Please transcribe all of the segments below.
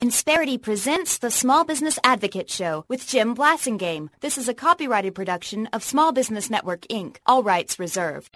Insperity presents the Small Business Advocate Show with Jim Blasingame. This is a copyrighted production of Small Business Network, Inc., all rights reserved.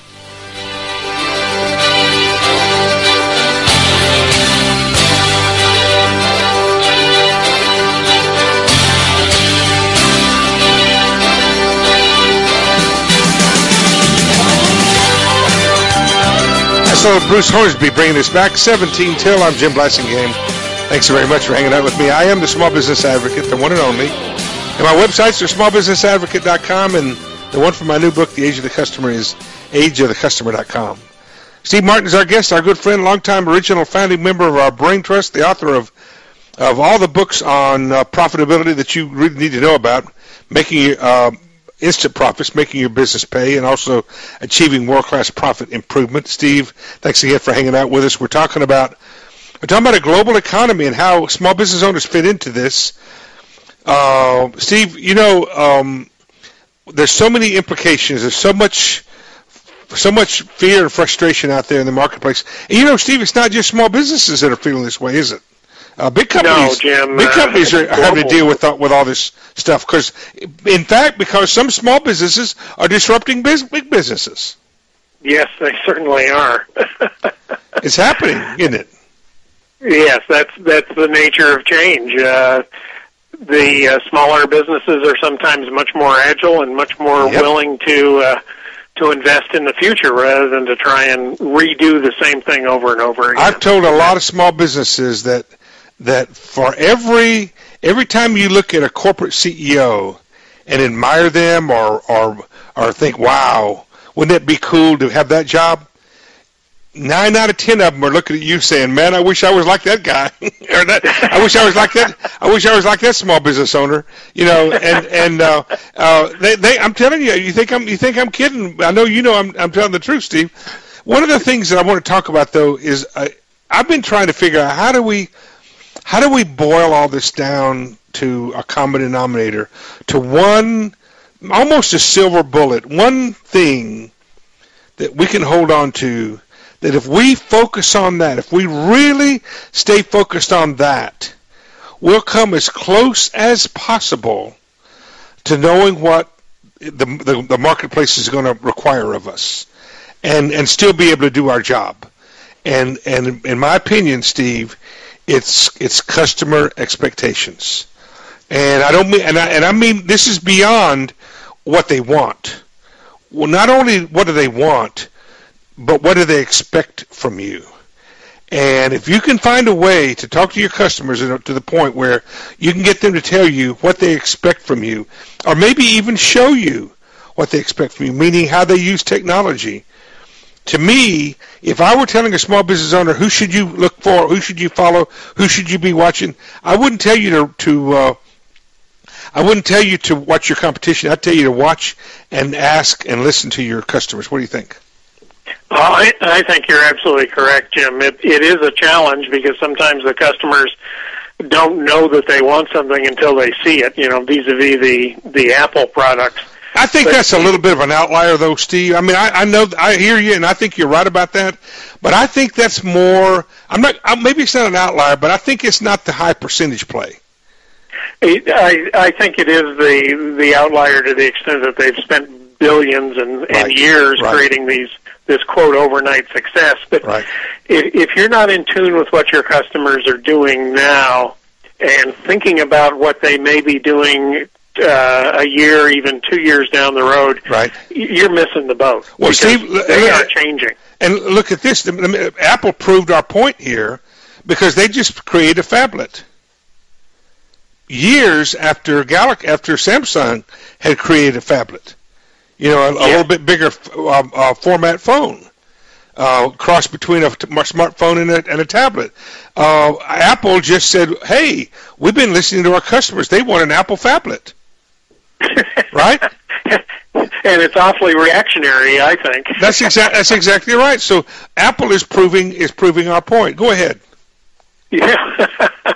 So Bruce Hornsby bringing us back 17 till. I'm Jim Blasingame. Thanks very much for hanging out with me. I am the Small Business Advocate, the one and only. And my websites are smallbusinessadvocate.com, and the one for my new book, The Age of the Customer, is ageofthecustomer.com. Steve Martin is our guest, our good friend, longtime original founding member of our Brain Trust, the author of all the books on profitability that you really need to know about, making instant profits, making your business pay, and also achieving world-class profit improvement. Steve, thanks again for hanging out with us. We're talking about a global economy and how small business owners fit into this. Steve, there's so many implications. There's so much fear and frustration out there in the marketplace. And Steve, it's not just small businesses that are feeling this way, is it? Big companies, no, Jim, big companies are having to deal with all this stuff because some small businesses are disrupting big businesses. Yes, they certainly are. It's happening, isn't it? Yes, that's the nature of change. The smaller businesses are sometimes much more agile and much more willing to invest in the future rather than to try and redo the same thing over and over again. I've told a lot of small businesses that for every time you look at a corporate CEO and admire them or think, wow, wouldn't it be cool to have that job? 9 out of 10 of them are looking at you saying, man, I wish I was like that guy. I wish I was like that. I wish I was like that small business owner. I'm telling you, you think I'm kidding? I know I'm telling the truth, Steve. One of the things that I want to talk about though is I've been trying to figure out how do we boil all this down to a common denominator, to one, almost a silver bullet, one thing that we can hold on to, that if we focus on that, if we really stay focused on that, we'll come as close as possible to knowing what the marketplace is going to require of us and still be able to do our job. And in my opinion, Steve, it's customer expectations. And I mean this is beyond what they want. Well, not only what do they want, but what do they expect from you? And if you can find a way to talk to your customers to the point where you can get them to tell you what they expect from you, or maybe even show you what they expect from you, meaning how they use technology. To me, if I were telling a small business owner who should you look for, who should you follow, who should you be watching, I wouldn't tell you to watch your competition. I'd tell you to watch and ask and listen to your customers. What do you think? I think you're absolutely correct, Jim. It is a challenge because sometimes the customers don't know that they want something until they see it, vis-a-vis the Apple products. I think that's a little bit of an outlier, though, Steve. I mean, I know, I hear you, and I think you're right about that. But I think that's more. Maybe it's not an outlier, but I think it's not the high percentage play. I think it is the outlier to the extent that they've spent billions and years creating this quote overnight success. But if you're not in tune with what your customers are doing now and thinking about what they may be doing a year, even 2 years down the road, you're missing the boat. Well, Steve, they are changing. And look at this. Apple proved our point here because they just created a phablet years after Samsung had created a phablet. A little bit bigger format phone, cross between a smartphone and a tablet. Apple just said, hey, we've been listening to our customers. They want an Apple phablet. Right? And it's awfully reactionary, I think. That's exactly right. So Apple is proving our point. Go ahead. Yeah.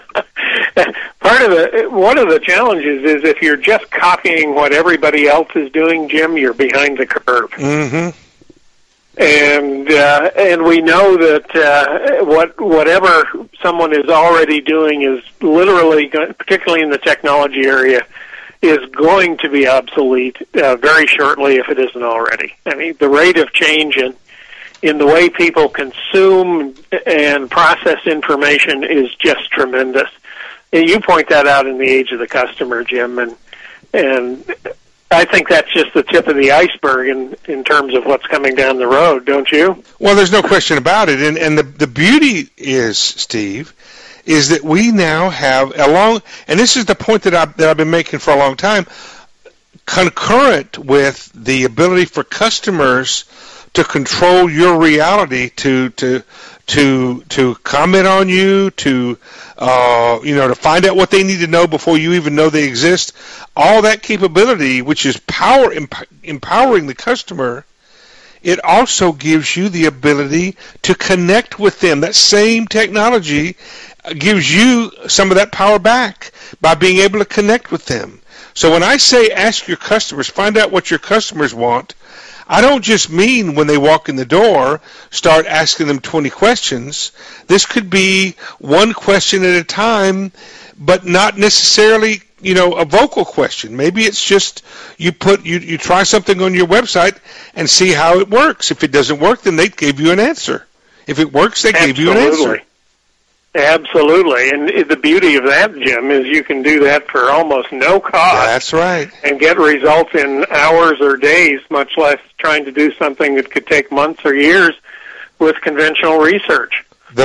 One of the challenges is if you're just copying what everybody else is doing, Jim, you're behind the curve. Mm-hmm. And we know that whatever someone is already doing is literally, particularly in the technology area, is going to be obsolete very shortly if it isn't already. I mean, the rate of change in the way people consume and process information is just tremendous. And you point that out in the age of the customer, Jim, and I think that's just the tip of the iceberg in terms of what's coming down the road, don't you? Well, there's no question about it. And the beauty is, Steve, is that we now have and this is the point that I've been making for a long time, concurrent with the ability for customers to control your reality, to comment on you, to find out what they need to know before you even know they exist. All that capability, which is empowering the customer, it also gives you the ability to connect with them. That same technology gives you some of that power back by being able to connect with them. So when I say ask your customers, find out what your customers want, I don't just mean when they walk in the door, start asking them 20 questions. This could be one question at a time, but not necessarily, a vocal question. Maybe it's just you try something on your website and see how it works. If it doesn't work, then they give you an answer. If it works, they give you an answer. Absolutely. And the beauty of that, Jim, is you can do that for almost no cost. That's right. And get results in hours or days, much less trying to do something that could take months or years with conventional research.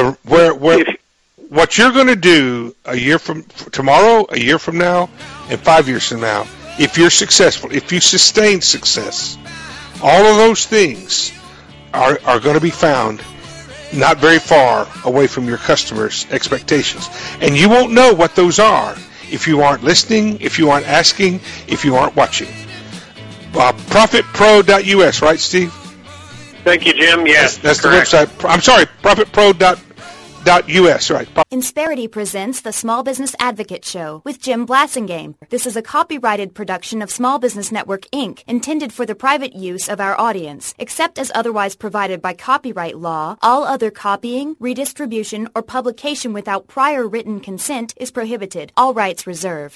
What you're going to do a year from tomorrow, a year from now, and 5 years from now, if you're successful, if you sustain success, all of those things are going to be found not very far away from your customers' expectations. And you won't know what those are if you aren't listening, if you aren't asking, if you aren't watching. ProfitPro.us, right, Steve? Thank you, Jim. Yes, that's the website. I'm sorry, ProfitPro.us, right? Insperity presents the Small Business Advocate Show with Jim Blasingame. This is a copyrighted production of Small Business Network, Inc., intended for the private use of our audience. Except as otherwise provided by copyright law, all other copying, redistribution, or publication without prior written consent is prohibited. All rights reserved.